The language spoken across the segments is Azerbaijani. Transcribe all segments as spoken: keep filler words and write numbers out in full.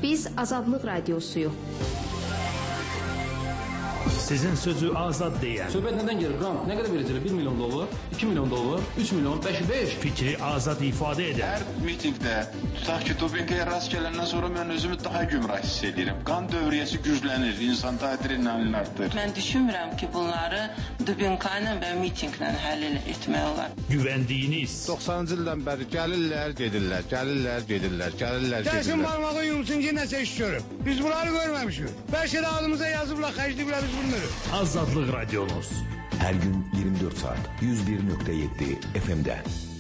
Biz Azadlıq Radiosuyuq. Sizin sözü azad deyən. Söhbət nədən gelir? Qrant nə qədər verəcəklər? bir milyon dollar, iki milyon dollar, üç milyon, beş, beş. Fikri azad ifadə edən. Hər mitingdə, tutaq ki, dopinqaya rast gələndən sonra mən özümü daha gümrah hiss edirəm. Qan dövriyyəsi güclənir, insanda adrenalin artır. Mən düşünmürəm ki, bunları dopinqayla və mitinqlə həll etmək olar. Güvəndiyiniz. doxsanıncı ildən bəri gəlirlər, gedirlər, gəlirlər, gedirlər, gəlirlər, gedirlər. Gəlsin barmağı yumsun ki, nəsə iş görür. Biz bunları görməmişik. Bəlkə də adımıza yazıblar, xərcliyiblər biz bunları. Azadlıq Radyonuz. Her gün yirmi dört saat yüz bir nokta yedi F M'de.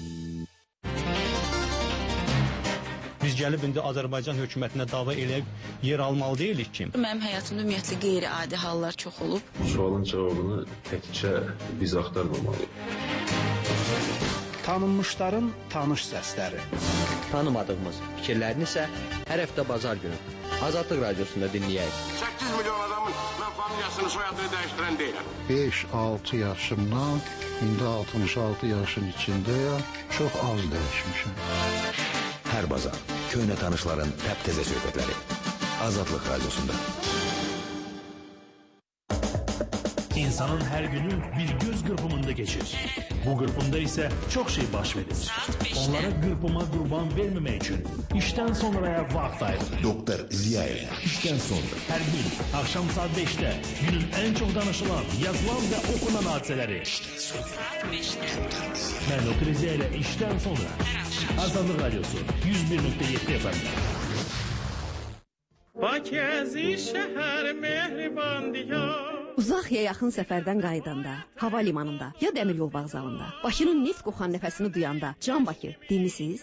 Biz gəlib indi Azərbaycan hökumətinə dava eləyib yer almalı deyilik ki. Mənim həyatımda ümumiyyətlə qeyri-adi hallar çox olub. Bu sualın cavabını təkcə biz axtarmamalıyıq. Tanınmışların tanış səsləri. Tanımadığımız fikirlərini isə hər həftə bazar günü Azadlıq Radiosunda dinləyək. səkkiz milyon adamın mən familiyasını, soyadını dəyişdirən deyiləm. beş altı yaşımdan indi altmış altı yaşın içindəyəm. Çox az dəyişmişim. Hər bazar köhnə tanışların təptəzə söhbətləri Azadlıq Radiosunda. İnsanın her günü bir göz qırpımında geçir. Bu qırpımda ise çok şey baş verir. Onlara qırpıma qurban vermemek için işten sonraya vaxt ayırır. Doktor Ziyaev işten sonra. Her gün akşam saat beşte günün en çok danışılan, yazılan ve okunan hadiseleri. Ben Doktor Ziyaev işten sonra. Azadlıq Radyosu yüz bir nokta yedi F M'de. Bakızi şəhər mehriban diyar. Uzaq ya yaxın səfərdən qayıdanda, hava limanında ya dəmir yol vağzalında, Bakının neft qoxan nəfəsini duyanda, Can Bakı dinlisiz?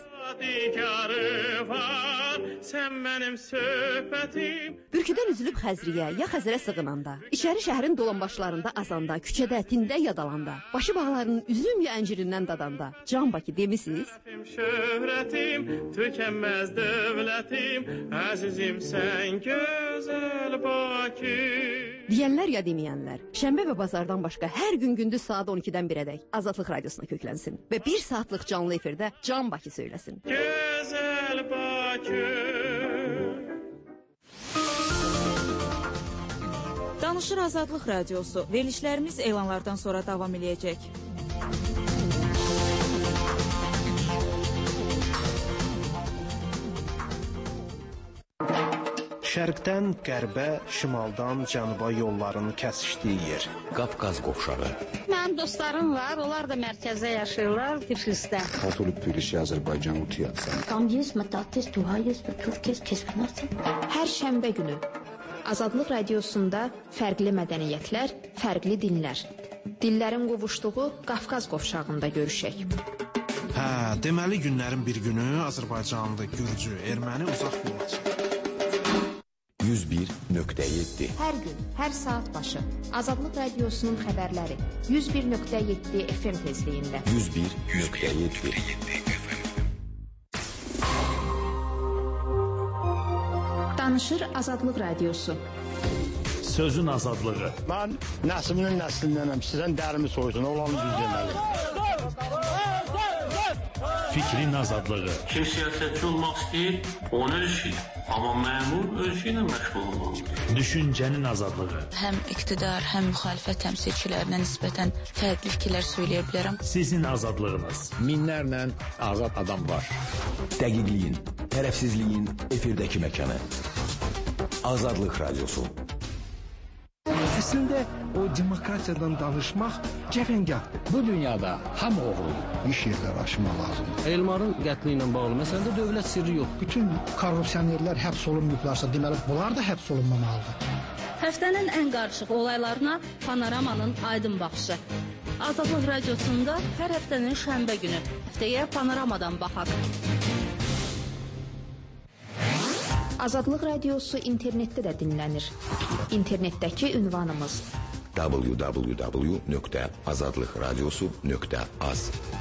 Var, sən mənim söhbətim. Bürküdən üzülüb Xəzriyə ya Xəzərə sığınanda, içəri şəhərin dolanbaşlarında azanda, küçədə, tində yadalanda, başı bağlarının üzüm ya əncirindən dadanda, Can Bakı demisiz? Şöhrətim, tükənməz dövlətim, əzizim sən gözəl Bakı. Deyənlər ya deməyənlər, şənbə və bazardan başqa hər gün gündüz saat on ikidən birədək Azadlıq Radiosuna köklənsin və bir saatlıq canlı efirdə Can Bakı söyləsin. Gözəl Bakı. Danışır Azadlıq Radiosu. Verilişlərimiz elanlardan sonra davam eləyəcək. Şərqdən qərbə, şimaldan cənuba yolların kəsişdiyi yer. Qafqaz qovşağı. Mənim dostlarım var, onlar da mərkəzdə yaşayırlar, Tiflisdə. Katol Tbilisi, Azərbaycan Utiyatsan. Tam есть, Matatis, Tuhayes və Turkes, Keskinatsan. Hər şənbə günü Azadlıq Radiosunda fərqli mədəniyyətlər, fərqli dinlər. Dillərin qovuşduğu Qafqaz qovşağında görüşək. Hə, deməli günlərin bir günü Azərbaycanlı, Gürcü, Erməni uzaq yolacaq. yüz bir nöqtə yeddi. Hər gün, hər saat başı Azadlıq Radiosunun xəbərləri yüz bir nöqtə yeddi F M tezliyində. yüz bir nöqtə yeddi. Danışır Azadlıq Radiosu. Sözün azadlığı. Mən nəslimin nəslindənəm. Sizdən dərimi soysun, olanı düz deməli. Fikrin azadlığı. Kim siyasətçi olmaq istəyir, onun öz işidir. Amma məmur öz işi ilə məşğul olmalıdır. Düşüncənin azadlığı. Həm iqtidar, həm müxalifət təmsilçilərinə nisbətən fərqli fikirlər söyləyə bilərəm. Sizin azadlığınız. Minlərlə azad adam var. Dəqiqliyin, tərəfsizliyin efirdəki məkanı. Azadlıq Radiosu. Əslində o demokratiyadan danışmaq cəfəngahdır. Bu dünyada hamı oğul. İş yerləri açmaq lazımdır. Elmarın qətli ilə bağlı məsələdə dövlət sirri yox. Bütün korrupsionerlər həbs olunmayıblarsa, deməli bunlar da həbs olunmamalıdır. Həftənin ən qarışıq olaylarına Panoramanın aydın baxışı. Azadlıq Radiosunda hər həftənin şənbə günü. Həftəyə Panoramadan baxaq. Azadlıq Radiosu internetdə də dinlənir. İnternetdəki ünvanımız w w w nöqtə azadlıqradiosu nöqtə az.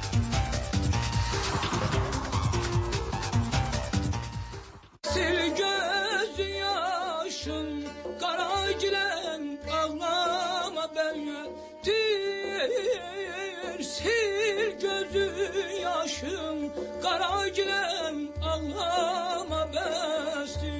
Sil göz yaşın, qara gilən ağlama böyütür. Sil gözü yaşın, qara gilən ağlama bəsdir.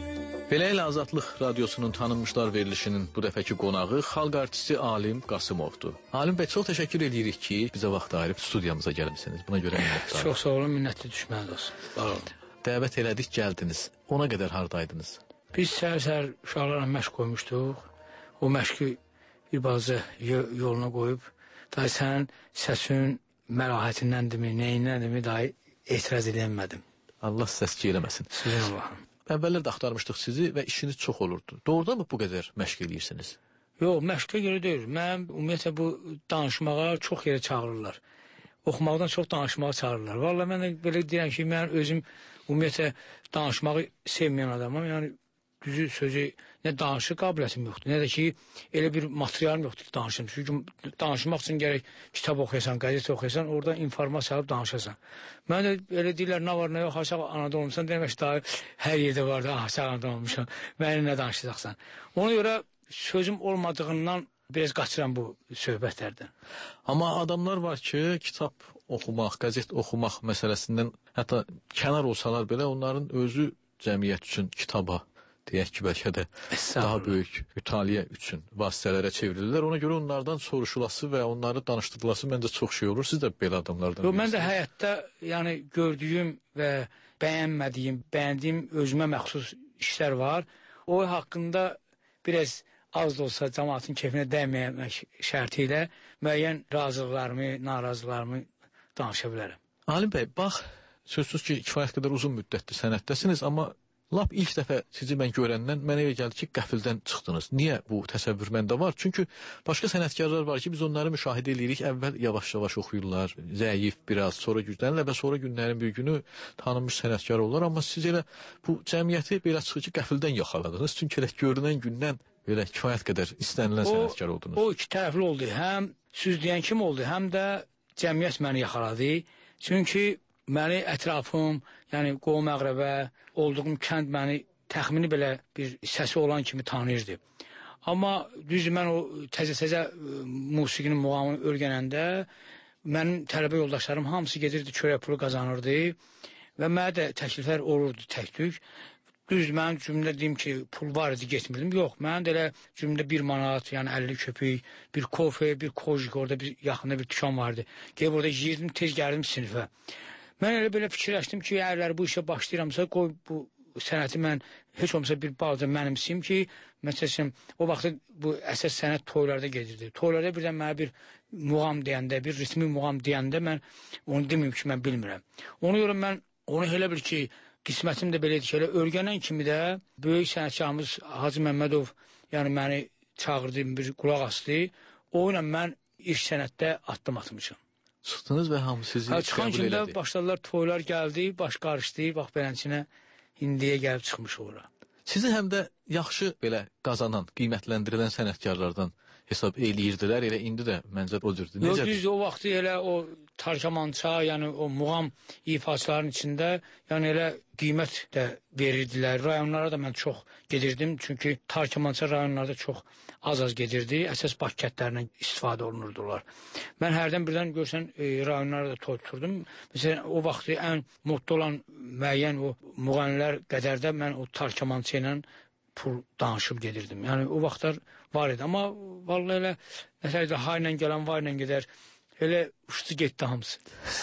Belə ilə Azadlıq Radiosunun tanınmışlar verilişinin bu dəfəki qonağı xalq artisti Alim Qasımovdur. Alim bəy, çox təşəkkür edirik ki, bizə vaxt ayırıb studiyamıza gəlmisiniz. Buna görə minnətdarıq. Çox sağ olun, minnətli düşməli olsun. Sağ olun. Dəvət elədik, gəldiniz. Ona qədər hardaydınız? Biz səhər-səhər uşaqlarla məşq qoymuşduq. O məşqi bir bazı yoluna qoyub, daha sənin səsin məlahətindəndirmi, neyindəndirmi, daha etiraz edəmədim. Allah səs-küy eləməsin. Sizin Allahım. Əvvəllər də axtarmışdıq sizi və işiniz çox olurdu. Doğrudan mı bu qədər məşq edirsiniz? Yox, məşqə görə deyil. Mən ümumiyyətlə bu danışmağa çox yerə çağırırlar. Oxumaqdan çox danışmağa çağırırlar. Vallahi mən də belə deyirəm ki, mən özüm ümumiyyətlə danışmağı sevməyən adamam. Yəni düzü sözü nə danışıq qabiliyyətim yoxdur, nə də ki elə bir materialım yoxdur ki, danışım. Çünki danışmaq üçün gərək kitab oxuyasan, qəzet oxuyasan, orada informasiya alıb danışasan. Mən də elə deyirlər, nə var, nə yox, aşağı anada olmuşsan, demək ki, daha hər yerdə var da, aşağı anada olmuşsan, mənə nə danışacaqsan. Ona görə sözüm olmadığından biraz qaçıram bu söhbətlərdən. Amma adamlar var ki, kitab oxumaq, qəzet oxumaq məsələsindən hətta kənar olsalar belə, onların özü cəmiyyət üçün kitaba, deyək ki, bəlkə də daha böyük mütaliə üçün vasitələrə çevrilirlər. Ona görə onlardan soruşulası və onları danışdırılası məncə çox şey olur. Siz də belə adamlardan bilirsiniz. Mən də həyatda yəni, gördüyüm və bəyənmədiyim, bəyəndiyim özümə məxsus işlər var. O haqqında biraz az da olsa cəmaatın kefinə dəyməmək şərti ilə müəyyən razılıqlarımı, narazılarımı danışa bilərəm. Alim bəy, bax, sözsüz ki, kifayət qədər uzun müddətdir sənətdəsiniz, amma lap ilk dəfə sizi mən görəndən mənə elə gəldi ki, qəfildən çıxdınız. Niyə bu təsəvvür məndə var? Çünki başqa sənətkarlar var ki, biz onları müşahidə edirik, əvvəl yavaş-yavaş oxuyurlar, zəif biraz, sonra güclənirlər və sonra günlərin bir günü tanınmış sənətkar olurlar. Amma siz elə bu cəmiyyəti belə çıxır ki, qəfildən yaxaladınız. Çünki elə görünən gündən belə kifayət qədər istənilən sənətkar oldunuz. O iki tərəfli oldu. Həm süz deyən kim oldu, həm də cəmiyyət məni yaxaladı. Çünki məni ətrafım, yəni qovum əqrəbə, olduğum kənd məni təxmini belə bir səsi olan kimi tanıyırdı. Amma düz mən o təzə-təzə musiqinin muğamını öyrənəndə mənim tələbə yoldaşlarım hamısı gedirdi, çörək pulu qazanırdı və mənə də təkliflər olurdu tək-tük. Düz mən cümlə deyim ki, pul var idi, getmirdim. Yox, mən də elə cümlə bir manat, yəni əlli köpük, bir kofe, bir kojik, orada bir yaxında bir tükan vardı. Gəlib orada yiyirdim, tez gəldim sinifə. Mən elə belə fikirləşdim ki, əgər bu işə başlayıramsa, qoy bu sənəti mən heç olmasa bir balaca mənimsiyim ki, məsələn, o vaxtda bu əsas sənət toylarda gedirdi. Toylarda birdən mənə bir muğam deyəndə, bir ritmi muğam deyəndə mən onu deməyim ki, mən bilmirəm. Ona görə mən onu elə bil ki, qismətim də belə idi ki, elə öyrənən kimi də böyük sənətkarımız Hacı Məmmədov, yəni məni çağırdı, bir qulaq asdı. O ilə mən iş sənətdə addım atmışam. Çıxdınız və hamı sizi ha, çıxan kimi də başladılar, toylar gəldi, baş qarışdı, bax belənçinə indiyə gəlib çıxmış ora. Sizi həm də yaxşı belə qazanan, qiymətləndirilən sənətkarlardan hesab eləyirdilər, elə indi də məncə o cürdür. Yox, düz o vaxtı elə o tarkamança, yəni o muğam ifaçıların içində, yəni elə qiymət də verirdilər. Rayonlara da mən çox gedirdim, çünki tarkamança rayonlarda çox az-az gedirdi, əsas Bakı kəndlərindən istifadə olunurdular. Mən hərdən birdən görsən e, rayonlara da toy tuturdum. Məsələn, o vaxtı ən modda olan müəyyən o müğənnilər qədərdə mən o tarkamança ilə pul danışıb gedirdim. Yəni o vaxtlar var idi. Amma vallahi elə məsələn, ha ilə gələn, var ilə gedər. Elə uçdu getdi hamısı.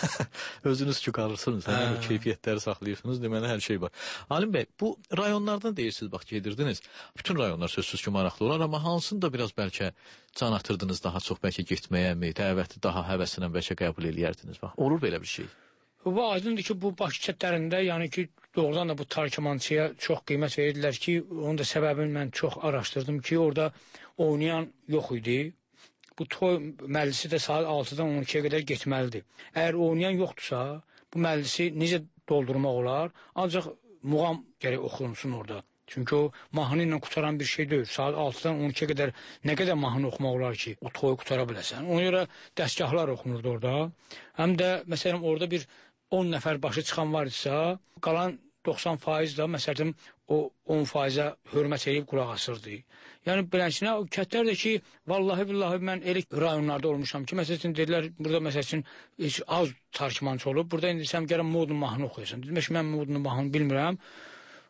Özünüz ki qalırsınız, həmin o keyfiyyətləri saxlayırsınız, deməli hər şey var. Alim bəy, bu rayonlardan deyirsiniz, bax gedirdiniz. Bütün rayonlar sözsüz ki maraqlı olar, amma hansında biraz bəlkə can atırdınız daha çox, bəlkə getməyə mi, dəvəti daha həvəsinə bəlkə qəbul eləyərdiniz. Bax, olur belə bir şey. Bu aydındır ki, bu Bakı kəndlərində, yəni ki, doğrudan da bu tarkamançıya çox qiymət verirdilər ki, onun da səbəbini mən çox araşdırdım ki, orada oynayan yox idi. Bu toy məclisi də saat altıdan on ikiyə qədər getməlidir. Əgər oynayan yoxdursa, bu məclisi necə doldurmaq olar? Ancaq muğam gərək oxunsun orada. Çünki o mahnı ilə qutaran bir şey deyil. Saat altıdan on ikiyə qədər nə qədər mahnı oxumaq olar ki, o toyu qutara biləsən. Ona görə dəstgahlar oxunurdu orada. Həm də məsələn orada bir on nəfər başı çıxan var idisə, qalan doxsan faiz da məsələn o on faizə hörmət edib qulaq asırdı. Yəni belənçinə o kətlər də ki, vallahi billahi mən elə rayonlarda olmuşam ki, məsələn dedilər burada məsələn heç az tarkimançı olub, burada indi sən gələn modun mahnı oxuyasan. Demək ki, mən modun mahnı bilmirəm.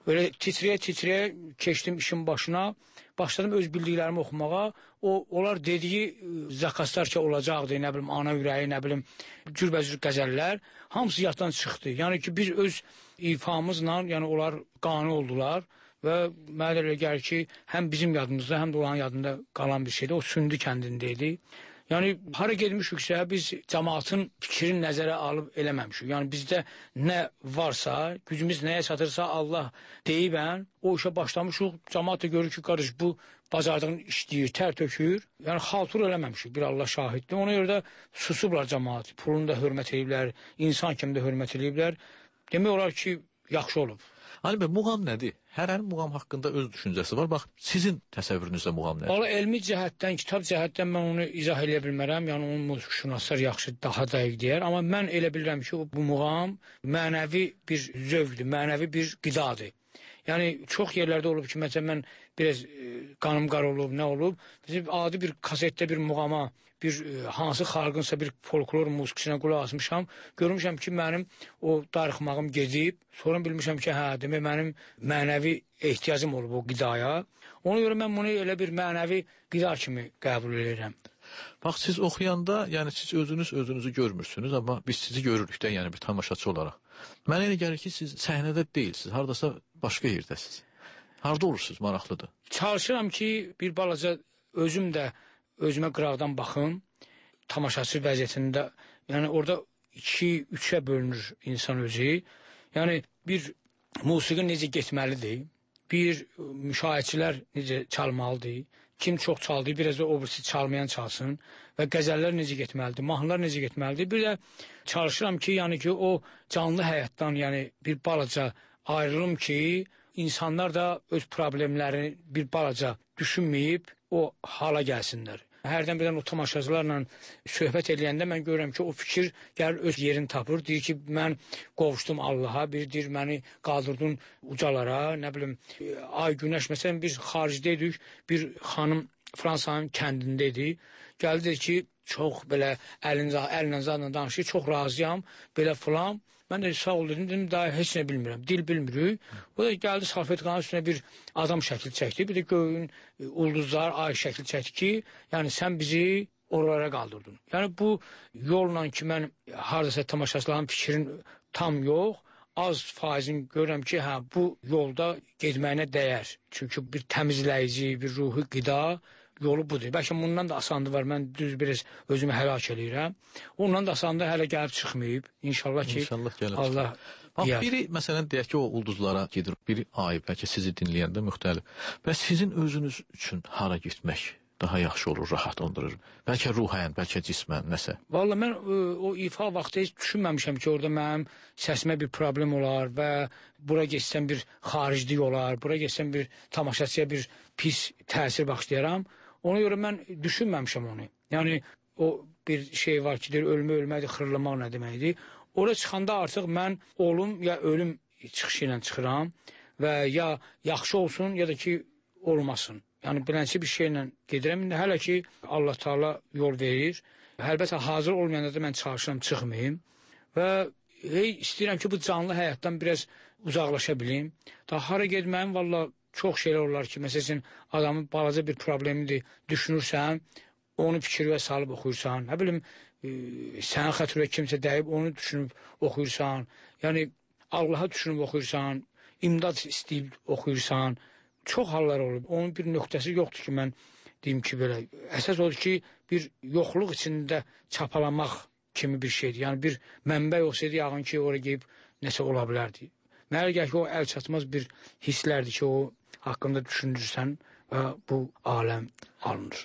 Öyle titrəyə-titrəyə keçdim işin başına. Başladım öz bildiklərimi oxumağa. O, onlar dediyi zakazlar ki olacaqdı, nə bilim, ana ürəyi, nə bilim, cürbəcür qəzəllər, hamısı yaddan çıxdı. Yəni ki, biz öz ifamızla, yəni onlar qane oldular və mənə elə gəlir ki, həm bizim yadımızda, həm də onların yadında qalan bir şeydir. O Sündü kəndindeydi. Yəni, hara gedmişiksə, biz cəmaatın fikrini nəzərə alıb eləməmişik. Yəni, bizdə nə varsa, gücümüz nəyə çatırsa, Allah deyibən, o işə başlamışıq. Cəmaat da görür ki, qarış, bu bacardığın işləyir, tər tökür. Yəni, xaltur eləməmişik, bir Allah şahiddir. Ona görə də susublar cəmaat. Pulunu da hörmət ediblər, insan kimi də hörmət ediblər. Demək olar ki, yaxşı olub. Ali bəy, muğam nədir? Hərənin muğam haqqında öz düşüncəsi var. Bax, sizin təsəvvürünüzdə muğam nədir? Valla elmi cəhətdən, kitab cəhətdən mən onu izah edə bilmərəm. Yəni, onun musiqişünaslar yaxşı, daha dəqiq deyər. Amma mən elə bilirəm ki, bu muğam mənəvi bir zövqdür, mənəvi bir qidadır. Yəni, çox yerlərdə olub ki, məsələn, mən biraz e, qanım qar olub, nə olub? Bizim adi bir kasetdə bir muğama, bir e, hansı xalqınsa bir folklor musiqisinə qulaq asmışam. Görmüşəm ki, mənim o darıxmağım gedib. Sonra bilmişəm ki, hə, demək, mənim mənəvi ehtiyacım olub o qidaya. Ona görə mən bunu elə bir mənəvi qida kimi qəbul edirəm. Bax, siz oxuyanda, yəni siz özünüz özünüzü görmürsünüz, amma biz sizi görürük də, yəni bir tamaşaçı olaraq. Mənə elə gəlir ki, siz səhnədə deyilsiniz, haradasa başqa yerdəsiniz. Harada olursunuz, maraqlıdır. Çalışıram ki, bir balaca özüm də özümə qıraqdan baxım, tamaşaçı vəziyyətində, yəni orada iki, üçə bölünür insan özü. Yəni bir musiqi necə getməlidir, bir müşahiçilər necə çalmalıdır, kim çox çaldı, biraz da o birisi çalmayan çalsın və qəzəllər necə getməlidir, mahnılar necə getməlidir. Bir də çalışıram ki, yəni ki, o canlı həyatdan, yəni bir balaca ayrılım ki, insanlar da öz problemlərini bir balaca düşünməyib o hala gəlsinlər. Hərdən birdən o tamaşaçılarla söhbət edəndə mən görürəm ki, o fikir gəlir öz yerini tapır. Deyir ki, mən qovuşdum Allaha, bir deyir, məni qaldırdın ucalara, nə bilim, ay günəş. Məsələn, biz xaricdəydik, bir xanım Fransanın kəndindəydi. Gəldi dedi ki, çox belə əlinlə zadla danışır, çox razıyam, belə filan. Mən də sağ ol dedim, dedim, daha heç nə bilmirəm, dil bilmirik. O da gəldi salfetkanın üstünə bir adam şəkil çəkdi, bir də göyün ulduzlar, ay şəkil çəkdi ki, yəni sən bizi oralara qaldırdın. Yəni bu yolla ki, mən haradasa tamaşaçıların fikrin tam yox, az faizin görürəm ki, hə, bu yolda getməyinə dəyər. Çünki bir təmizləyici, bir ruhi qida yolu budur. Bəlkə bundan da asandı var, mən düz biraz özümü həlak eləyirəm. Ondan da asandı hələ gəlib çıxmayıb. İnşallah ki, İnşallah gəlib Allah Bax, biri, məsələn, deyək ki, o ulduzlara gedir, biri ay, bəlkə sizi dinləyəndə müxtəlif. Bəs sizin özünüz üçün hara getmək daha yaxşı olur, rahat ondurur? Bəlkə ruhən, bəlkə cismən, nəsə? Valla mən o, o ifa vaxtı heç düşünməmişəm ki, orada mənim səsimə bir problem olar və bura geçsəm bir xariclik olar, bura geçsəm bir tamaşaçıya bir pis təsir başlayaram. Ona görə mən düşünməmişəm onu. Yəni, o bir şey var ki, deyir, ölmə ölməkdir, xırlamaq nə deməkdir. Oraya çıxanda artıq mən olum ya ölüm çıxışı ilə çıxıram və ya yaxşı olsun, ya da ki, olmasın. Yəni, bilənçi bir şeylə gedirəm. İndi hələ ki, Allah Teala yol verir. Əlbəttə, hazır olmayanda da mən çalışıram, çıxmayayım. Və hey, istəyirəm ki, bu canlı həyatdan biraz uzaqlaşa bilim. Daha hara gedməyim, valla, çox şeylər olar ki, məsələn, adamın balaca bir problemidir, düşünürsən, onu fikirə salıb oxuyursan, nə bilim, e, sənin xətrə kimsə dəyib, onu düşünüb oxuyursan, yəni, Allaha düşünüb oxuyursan, imdad istəyib oxuyursan, çox hallar olub. Onun bir nöqtəsi yoxdur ki, mən deyim ki, belə, əsas odur ki, bir yoxluq içində çapalamaq kimi bir şeydir. Yəni, bir mənbə olsaydı, yağın ki, oraya geyib nəsə ola bilərdi. Mənə gəl ki, o əl çatmaz bir hisslərdir ki, o haqqında düşünürsən və bu aləm alınır.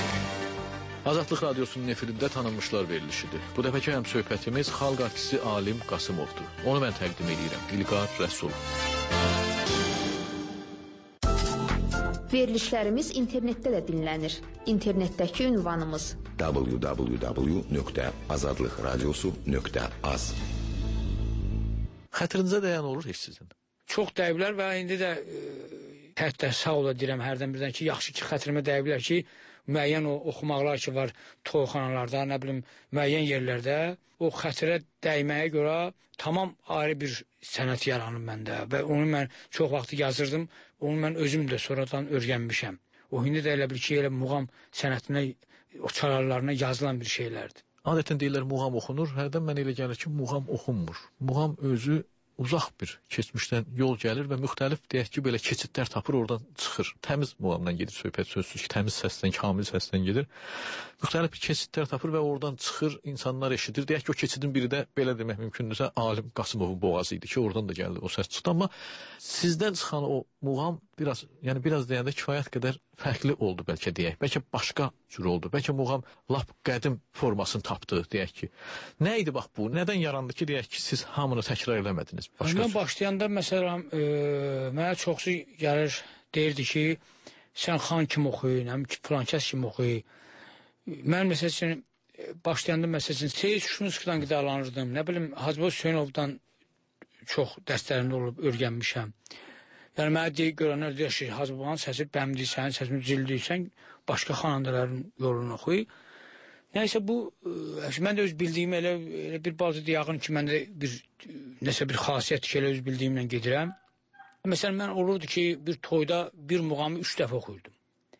Azadlıq Radiosunun efirində tanınmışlar verilişidir. Bu dəfəki həm söhbətimiz xalq artisti Alim Qasımovdur. Onu mən təqdim edirəm. İlqar Rəsul. Verilişlərimiz internetdə də dinlənir. İnternetdəki ünvanımız w w w nöqtə azadlıqradiosu nöqtə az. Xətrinizə dəyən olur heç sizin? Çox dəyiblər və indi də e, Hətta sağ ola deyirəm hərdən birdən ki, yaxşı ki, xətrimə dəyə bilər ki, müəyyən o oxumaqlar ki var toyxanalarda, nə bilim, müəyyən yerlərdə o xətrə dəyməyə görə tamam ayrı bir sənət yaranır məndə və onu mən çox vaxt yazırdım, onu mən özüm də sonradan öyrənmişəm. O hindi də elə bir ki, elə muğam sənətinə, o çalarlarına yazılan bir şeylərdir. Adətən deyirlər muğam oxunur, hərdən mən elə gəlir ki, muğam oxunmur. Muğam özü uzaq bir keçmişdən yol gəlir və müxtəlif deyək ki, belə keçidlər tapır, oradan çıxır. Təmiz muğamdan gedir söhbət, sözsüz ki, təmiz səsdən, kamil səsdən gedir. Müxtəlif bir keçidlər tapır və oradan çıxır, insanlar eşidir. Deyək ki, o keçidin biri də belə demək mümkündürsə, Alim Qasımovun boğazı idi ki, oradan da gəldi, o səs çıxdı. Amma sizdən çıxan o muğam biraz, yəni biraz deyəndə kifayət qədər fərqli oldu bəlkə deyək. Bəlkə başqa cür oldu. Bəlkə muğam lap qədim formasını tapdı, deyək ki. Nə idi bax bu? Nədən yarandı ki, deyək ki, siz hamını təkrar eləmədiniz? Başqa mən başlayanda, məsələn, e, mənə çoxsu gəlir, deyirdi ki, sən xan kimi oxuyun, həm ki, filan kəs kimi oxuyun. Mən, məsəl üçün, başlayanda, məsəl üçün, Seyid Şuşunskidən qidalanırdım. Nə bilim, Hacıboz Hüseynovdan çox dərslərində olub, örgənmişəm. Yəni, mənə deyir, görənlər deyir ki, Hacıbozun səsi bəmdiysən, səsini cildiysən, başqa xanandaların yolunu oxuy. Nəysə, bu, mən də öz bildiyim elə, elə bir bazı deyağın ki, mən də bir, nəsə bir xasiyyət ki, elə öz bildiyimlə gedirəm. Məsələn, mən olurdu ki, bir toyda bir muğamı üç dəfə oxuyurdum.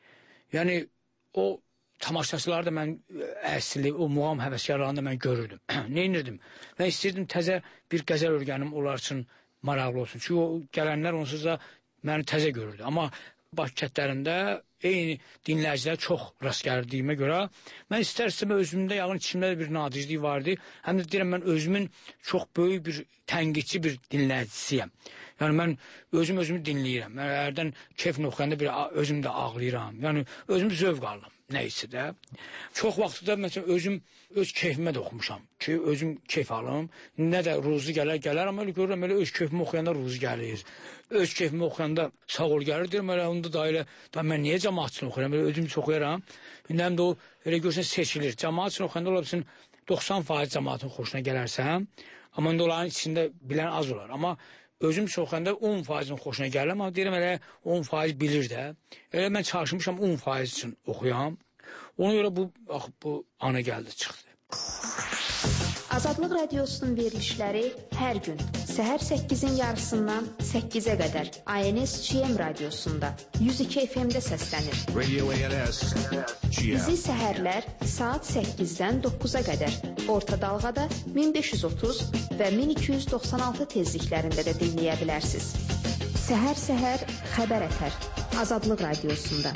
Yəni, o tamaşaçıları da mən əsli, o muğam həvəskarlarını da mən görürdüm. Nə inirdim? Mən istəyirdim təzə bir qəzəl örgənim onlar üçün maraqlı olsun. Çünki o gələnlər onsuz da məni təzə görürdü. Amma Bakı kətlərində eyni dinləyicilər çox rast gəldiyimə görə mən istər-istəmə özümdə yağın içimdə bir nadirlik vardı. Həm də deyirəm, mən özümün çox böyük bir tənqidçi bir dinləyicisiyəm. Yəni, mən özüm özümü dinləyirəm. Mən hərdən keyfini oxuyanda bir özüm də ağlayıram. Yəni, özüm zövq alım. Nəysə də. Çox vaxtda məsələn özüm öz keyfimə də oxumuşam ki, özüm keyf alım. Nə də ruzu gələr, gələr, amma elə görürəm, elə öz keyfimi oxuyanda ruzu gəlir. Öz keyfimi oxuyanda sağ ol gəlir, deyirəm, elə onda da elə, da mən niyə cəmaat üçün oxuyuram, elə özüm üçün oxuyaram. İndi həm də o, elə görsən seçilir. Cəmaat üçün oxuyanda ola bilsin doxsan faiz cəmaatın xoşuna gələrsən, amma indi onların içində bilən az olar. Amma özüm üçün oxuyanda on faizin xoşuna gəlir, amma deyirəm, elə on faiz bilir də. Elə mən çalışmışam on faiz üçün oxuyam. Ona görə bu, bax, bu ana gəldi, çıxdı. Azadlıq Radiosunun verilişləri hər gün səhər səkkizin yarısından səkkizə qədər I N S G M radiosunda yüz iki F M-də səslənir. Radio A N S G M. Bizi səhərlər saat səkkizdən doqquza qədər orta dalğada min beş yüz otuz və min iki yüz doxsan altı tezliklərində də dinləyə bilərsiniz. Səhər-səhər xəbər ətər Azadlıq Radiosunda.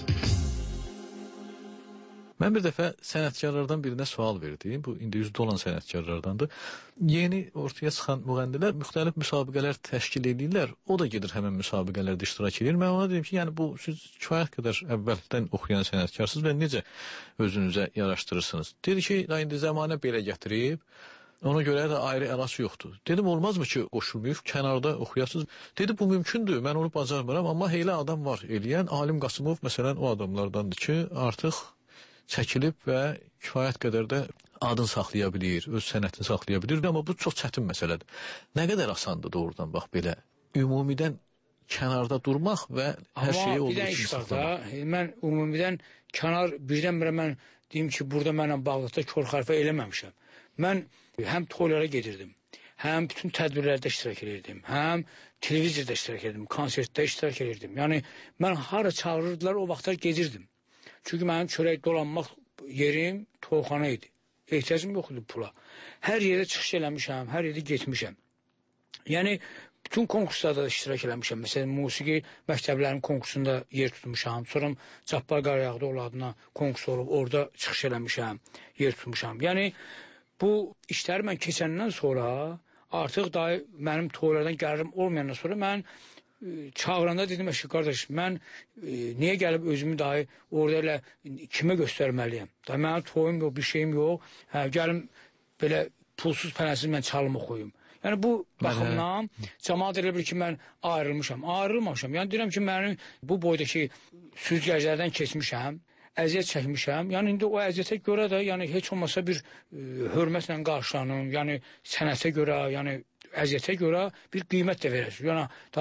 Mən bir dəfə sənətkarlardan birinə sual verdim. Bu, indi yüzdə olan sənətkarlardandır. Yeni ortaya çıxan müğəndilər müxtəlif müsabiqələr təşkil edirlər. O da gedir həmən müsabiqələrdə iştirak edir. Mən ona dedim ki, yəni bu, siz kifayət qədər əvvəldən oxuyan sənətkarsınız və necə özünüzə yaraşdırırsınız? Dedi ki, indi zəmanə belə gətirib, ona görə də ayrı əlaç yoxdur. Dedim, olmazmı ki, qoşulmayıb, kənarda oxuyasınız? Dedi, bu mümkündür, mən onu bacarmıram, amma elə adam var eləyən. Alim Qasımov, məsələn, o adamlardandır ki, artıq çəkilib və kifayət qədər də adını saxlaya bilir, öz sənətini saxlaya bilir. Amma bu çox çətin məsələdir. Nə qədər asandır doğrudan, bax belə. Ümumidən kənarda durmaq və hər şeyi olduğu kimi saxlamaq. Mən ümumidən kənar, birdən-birə mən deyim ki, burada mənlə Bağdadda kör xərfə eləməmişəm. Mən həm toylara gedirdim, həm bütün tədbirlərdə iştirak edirdim, həm televiziyada iştirak edirdim, konsertdə iştirak edirdim. Yəni, mən hara çağırırdılar, o vaxtlar gedirdim. Çünki mənim çörək dolanmaq yerim toyxana idi. Ehtiyacım yox idi pula. Hər yerdə çıxış eləmişəm, hər yerdə getmişəm. Yəni, bütün konkurslarda da iştirak eləmişəm. Məsələn, musiqi məktəblərinin konkursunda yer tutmuşam. Sonra Cabbar Qarayağdıoğlu adına konkurs olub, orada çıxış eləmişəm, yer tutmuşam. Yəni, bu işləri mən keçəndən sonra, artıq da mənim toylardan gəlirim olmayandan sonra mən çağıranda dedim ki, qardaş, mən e, niyə gəlib özümü dahi orada elə kimə göstərməliyəm? Da mənim toyum yox, bir şeyim yox. Hə, gəlim belə pulsuz pənəsiz mən çalım oxuyum. Yəni bu baxımdan cəmaat elə bilir ki, mən ayrılmışam. Ayrılmamışam. Yəni deyirəm ki, mənim bu boydakı süzgəclərdən keçmişəm, əziyyət çəkmişəm. Yəni indi o əziyyətə görə də yəni heç olmasa bir e, hörmətlə qarşılanım. Yəni sənətə görə, yəni əziyyətə görə bir qiymət də verəsiniz. Yəni dahi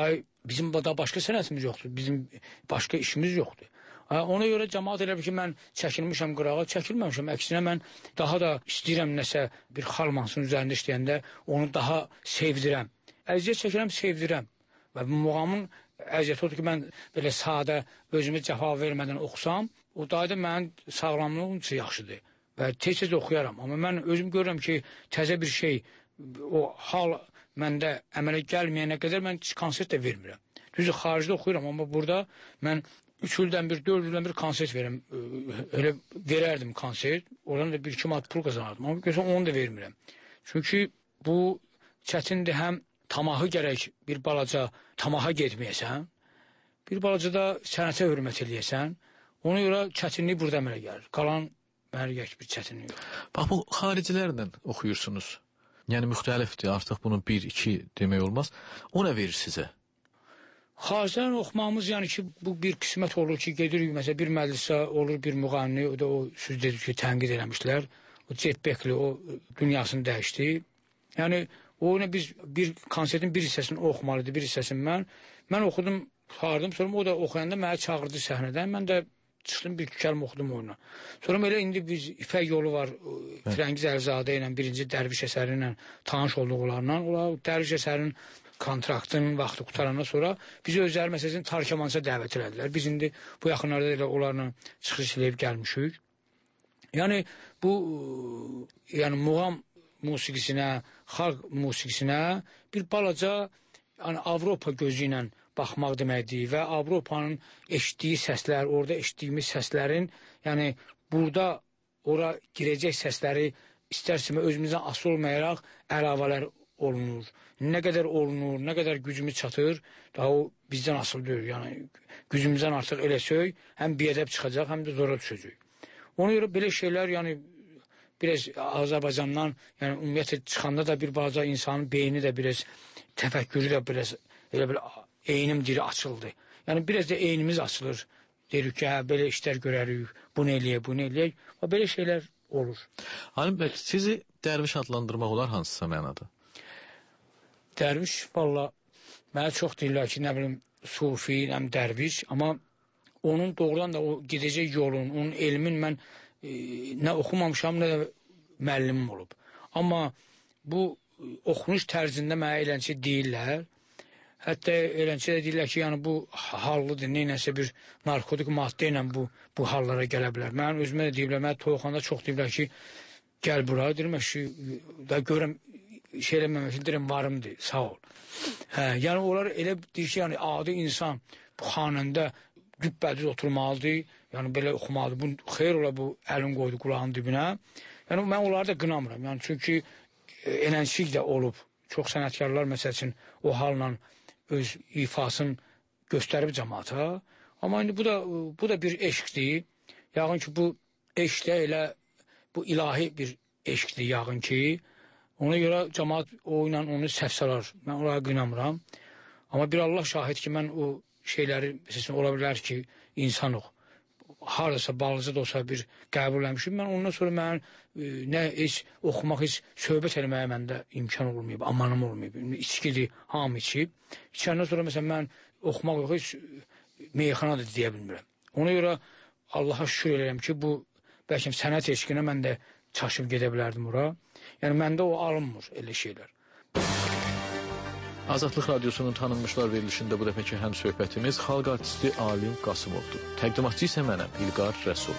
bizim da başqa sənətimiz yoxdur, bizim başqa işimiz yoxdur. Ona görə cəmaat elə bir ki, mən çəkilmişəm qırağa, çəkilməmişəm. Əksinə mən daha da istəyirəm nəsə bir xal mahnısının üzərində işləyəndə onu daha sevdirəm. Əziyyət çəkirəm, sevdirəm. Və bu muğamın əziyyəti odur ki, mən belə sadə, özümə cəfa vermədən oxusam, o dayda mənim sağlamlığım üçün yaxşıdır. Və tez-tez oxuyaram. Amma mən özüm görürəm ki, təzə bir şey, o hal məndə əmələ gəlməyənə qədər mən konsert də vermirəm. Düzdür, xaricdə oxuyuram, amma burada mən üç ildən bir, dörd ildən bir konsert verirəm. Elə verərdim konsert, oradan da bir iki manat pul qazanardım. Amma görürsən, onu da vermirəm. Çünki bu çətindir, həm tamahı gərək bir balaca tamaha getməyəsən, bir balaca da sənətə hörmət eləyəsən. Ona görə çətinlik burada əmələ gəlir. Qalan mənə gəlir bir çətinlik yox. Bax, bu xaricilərlə oxuyursunuz. Yəni müxtəlifdir, artıq bunu bir, iki demək olmaz. O nə verir sizə? Xaricdən oxumağımız, yəni ki, bu bir qismət olur ki, gedirik, məsələn, bir məclisə olur, bir müğanni, o da o söz dedik ki, tənqid eləmişlər. O Chet Bekli, o dünyasını dəyişdi. Yəni, o nə biz bir konsertin bir hissəsini oxumalıdır, bir hissəsini mən. Mən oxudum, xardım, sonra o da oxuyanda mənə çağırdı səhnədən. Mən də çıxdım, bir kəlmə oxudum oyuna. Sonra elə indi biz İpək yolu var, Firəngiz Əlizadə ilə, birinci Dərviş əsəri ilə tanış olduqlarla. Onlar Dərviş əsərinin kontraktın vaxtı qutarandan sonra bizi özləri məsələsini Tarkamansa dəvət elədilər. Biz indi bu yaxınlarda elə onlarla çıxış eləyib gəlmişik. Yəni bu yəni muğam musiqisinə, xalq musiqisinə bir balaca yəni Avropa gözü ilə baxmaq deməkdir və Avropanın eşitdiyi səslər, orada eşitdiyimiz səslərin, yəni burada ora girəcək səsləri istərsəmə özümüzdən asılı olmayaraq əlavələr olunur. Nə qədər olunur, nə qədər gücümüz çatır, daha o bizdən asılı deyil. Yəni gücümüzdən artıq elə söy, həm biədəb çıxacaq, həm də zora düşəcək. Ona görə belə şeylər, yəni biraz Azərbaycandan, yəni ümumiyyətlə çıxanda da bir balaca insanın beyni də biraz, təfəkkürü də biraz elə belə eynim diri açıldı. Yəni biraz da eynimiz açılır. Deyirik ki, hə, belə işlər görərik, bunu eləyək, bunu eləyək. Belə şeylər olur. Halim bəy, sizi dərviş adlandırmaq olar hansısa mənada? Dərviş, valla, mənə çox deyirlər ki, nə bilim, sufi, nəm dərviş, amma onun doğrudan da o gedəcək yolun, onun elmin mən e, nə oxumamışam, nə də müəllimim olub. Amma bu oxunuş tərzində mənə eləncə deyirlər, hətta eləncə də deyirlər ki, yəni bu hallıdır, neynəsə bir narkotik maddə ilə bu, bu hallara gələ bilər. Mən özümə də deyirlər, mənə toyxanda çox deyirlər ki, gəl bura, deyirəm ki, da görəm, şey eləməmək, deyirəm, varımdır, sağ ol. Hə, yəni onlar elə deyir ki, yəni adi insan bu xanəndə dübbədüz oturmalıdır, yəni belə oxumalıdır. Bu xeyr ola bu əlin qoydu qulağın dibinə. Yəni mən onları da qınamıram. Yəni çünki eləncik də olub. Çox sənətkarlar məsəl üçün o halla öz ifasını göstərib cəmaata. Amma indi bu da bu da bir eşqdir. Yəqin ki bu eşq də elə bu ilahi bir eşqdir yəqin ki. Ona görə cəmaat o ilə onu səhv salar. Mən onlara qınamıram. Amma bir Allah şahid ki, mən o şeyləri, məsələn, ola bilər ki, insanıq. Haradasa, balıca da olsa bir qəbul eləmişim. Mən ondan sonra mən e, nə heç oxumaq, heç söhbət eləməyə məndə imkan olmayıb, amanım olmayıb. İçkidir, hamı içib. İçəndən sonra məsələn, mən oxumaq yox, heç meyxana da deyə bilmirəm. Ona görə Allaha şükür edirəm ki, bu bəlkə sənət eşqinə mən də çaşıb gedə bilərdim ora. Yəni, məndə o alınmır elə şeylər. Azadlıq Radyosunun tanınmışlar verilişində bu dəfəki həm söhbətimiz xalq artisti Alim Qasımovdur. Təqdimatçı isə mənəm, İlqar Rəsul.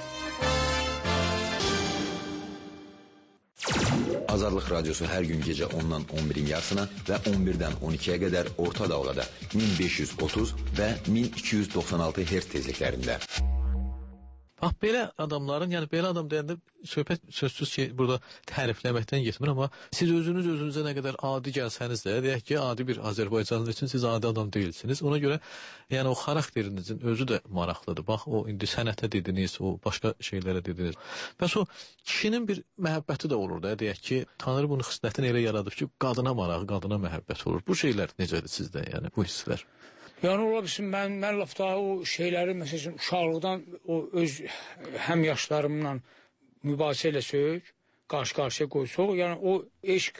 Azadlıq Radyosu hər gün gecə ondan on birin yarısına və on birdən on ikiyə qədər orta dalğada min beş yüz otuz və min iki yüz doxsan altı hertz tezliklərində. Bax, belə adamların, yəni belə adam deyəndə söhbət sözsüz ki, burada tərifləməkdən getmir, amma siz özünüz özünüzə nə qədər adi gəlsəniz də, deyək ki, adi bir Azərbaycanlı üçün siz adi adam deyilsiniz. Ona görə, yəni o xarakterinizin özü də maraqlıdır. Bax, o indi sənətə dediniz, o başqa şeylərə dediniz. Bəs o kişinin bir məhəbbəti də olur da, deyək ki, Tanrı bunu xislətini elə yaradıb ki, qadına marağı, qadına məhəbbət olur. Bu şeylər necədir sizdə, yəni bu hisslər? Yəni ola bilsin, mən, mən laf daha o şeyləri, məsələn, uşaqlıqdan o öz həm yaşlarımla mübahisə ilə söz, qarşı-qarşıya qoysuq, yəni o eşq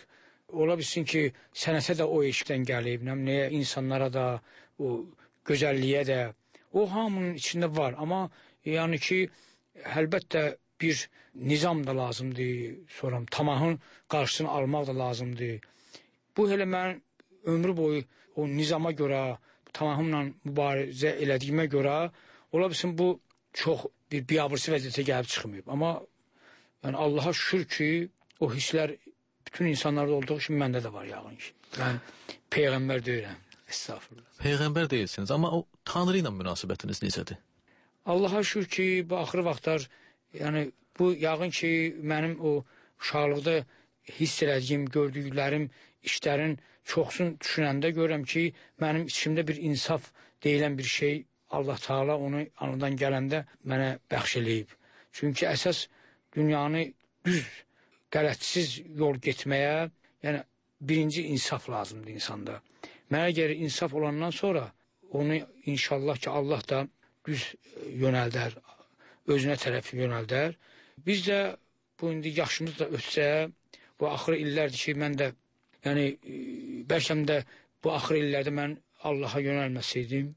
ola bilsin ki, sənətə də o eşqdən gəlib, nəyə insanlara da, o gözəlliyə də, o hamının içində var. Amma yəni ki, əlbəttə bir nizam da lazımdır, sonra tamahın qarşısını almaq da lazımdır. Bu elə mən ömrü boyu o nizama görə, tamahımla mübarizə elədiyimə görə, ola bilsin bu çox bir biabırsı vəziyyətə gəlib çıxmayıb. Amma yəni Allaha şükür ki, o hisslər bütün insanlarda olduğu kimi məndə də var yağın ki. Mən Peyğəmbər deyirəm. Estağfurullah. Peyğəmbər deyilsiniz, amma o Tanrı ilə münasibətiniz necədir? Allaha şükür ki, bu axırı vaxtlar, yəni bu yağın ki, mənim o uşaqlıqda hiss elədiyim, gördüklərim, işlərin çoxsun düşünəndə görürəm ki, mənim içimdə bir insaf deyilən bir şey, Allah Teala onu anıdan gələndə mənə bəxş eləyib. Çünki əsas dünyanı düz, qələtsiz yol getməyə, yəni birinci insaf lazımdır insanda. Mənə gəlir insaf olandan sonra onu inşallah ki, Allah da düz yönəldər, özünə tərəf yönəldər. Biz də bu indi yaşımız da ötsə, bu axırı illərdir ki, mən də, yəni bəlkə də bu axırı illərdə mən Allaha yönəlməsəydim,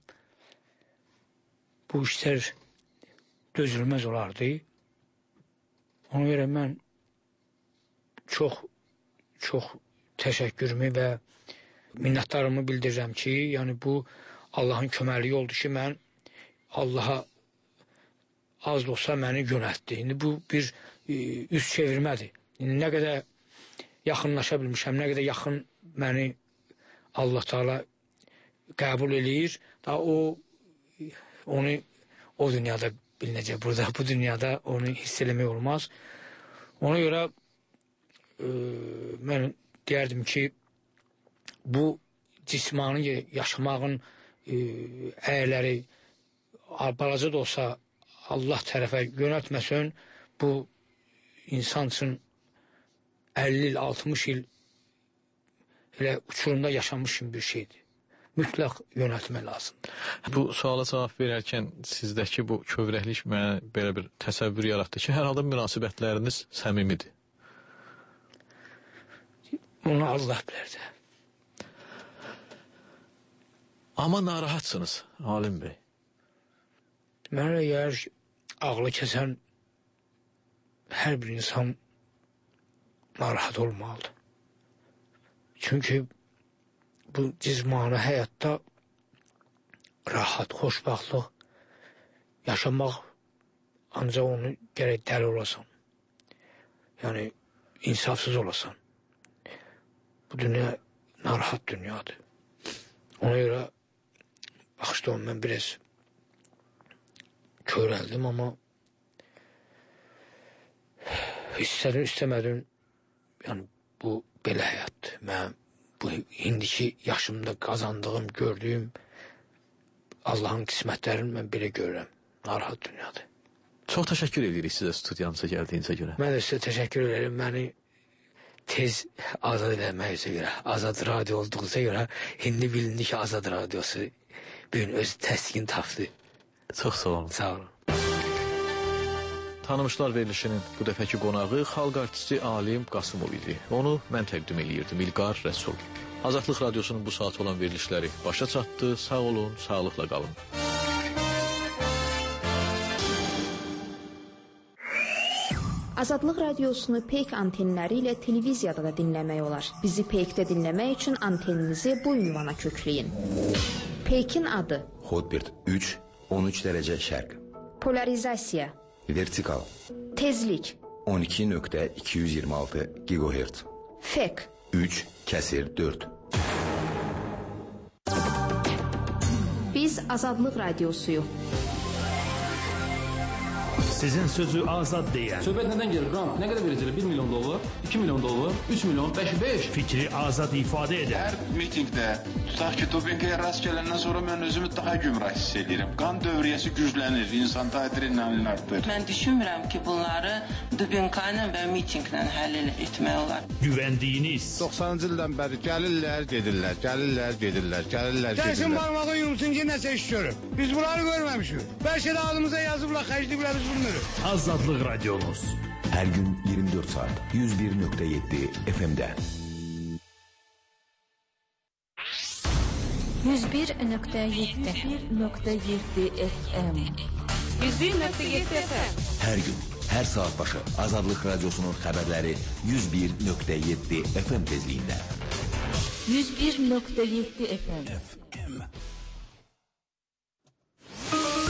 bu işlər dözülməz olardı. Ona görə mən çox, çox təşəkkürümü və minnətdarımı bildirirəm ki, yəni bu Allahın köməkliyi oldu ki, mən Allaha az da olsa məni yönəltdi. İndi bu bir e, üst çevirmədir. İndi nə qədər yaxınlaşa bilmişəm, nə qədər yaxın məni Allah Teala qəbul eləyir, da o onu o dünyada bilinəcək, burada bu dünyada onu hiss eləmək olmaz. Ona görə e, mən deyərdim ki, bu cismani yaşamağın e, əyərləri balaca da olsa Allah tərəfə yönəltməsən, bu insan üçün əlli il, altmış il elə uçurumda yaşamış bir şeydir. Mütləq yönəltmək lazımdır. Bu suala cavab verərkən sizdəki bu kövrəklik mənə belə bir təsəvvür yaratdı ki, hər halda münasibətləriniz səmimidir. Onu Allah bilər də. Amma narahatsınız, Alim bəy. Mənə əgər ağlı kəsən hər bir insan narahat olmalıdır. Çünki bu cismani həyatda rahat, xoşbaxtlıq yaşamaq ancaq onu gərək dəli olasan. Yəni, insafsız olasan. Bu dünya narahat dünyadır. Ona görə baxışda mən biraz körəldim, amma istədim, istəmədim, yəni bu belə həyatdır. Mən bu indiki yaşımda qazandığım, gördüyüm Allahın qismətlərini mən belə görürəm. Narahat dünyadır. Çox təşəkkür edirik sizə studiyamıza gəldiyinizə görə. Mən də sizə təşəkkür ederim. Məni tez azad eləməyizə görə, azad radio olduğuza görə, indi bilindi ki, azad radiosu bir gün öz təsdiqini tapdı. Çox sağ olun. Sağ olun. Tanımışlar verilişinin bu dəfəki qonağı xalq artisti Alim Qasımov idi. Onu mən təqdim eləyirdim, İlqar Rəsul. Azadlıq Radiosunun bu saat olan verilişləri başa çatdı. Sağ olun, sağlıqla qalın. Azadlıq Radiosunu Peyk antenləri ilə televiziyada da dinləmək olar. Bizi Peykdə dinləmək üçün anteninizi bu ünvana kökləyin. Peykin adı Hotbird üç, on üç dərəcə şərq. Polarizasiya Vertikal. Tezlik on iki nöqtə iki yüz iyirmi altı gigahertz. Fek üç kəsir dörd. Biz Azadlıq Radiosuyuq. Sizin sözü azad deyən. Söhbət nədən gelir? Rant nə qədər verəcəklər? bir milyon dollar, iki milyon dollar, üç milyon, beş, beş. Fikri azad ifadə edən. Hər mitingdə, tutaq ki, dopinqaya rast gələndən sonra mən özümü daha gümrah hiss edirəm. Qan dövriyyəsi güclənir, insanda adrenalin artır. Mən düşünmürəm ki, bunları dopinqa ilə və mitinqlə həll etmək olar. Güvəndiyiniz. doxsanıncı ildən bəri gəlirlər, gedirlər, gəlirlər, gedirlər, gəlirlər, gedirlər. Gəlsin barmağın yumsun ki, nəsə iş görür. Biz bunları görməmişik. Bəlkə də adımıza yazıblar, xərcliyiblər, biz bunu. Azadlıq Radiomuz. Hər gün iyirmi dörd saat yüz bir nöqtə yeddi F M'də. yüz bir nöqtə yeddi F M. yüz bir nöqtə yeddi F M. Hər gün, hər saat başı Azadlıq Radiosunun xəbərləri yüz bir nöqtə yeddi F M tezliyində. yüz bir nöqtə yeddi F M.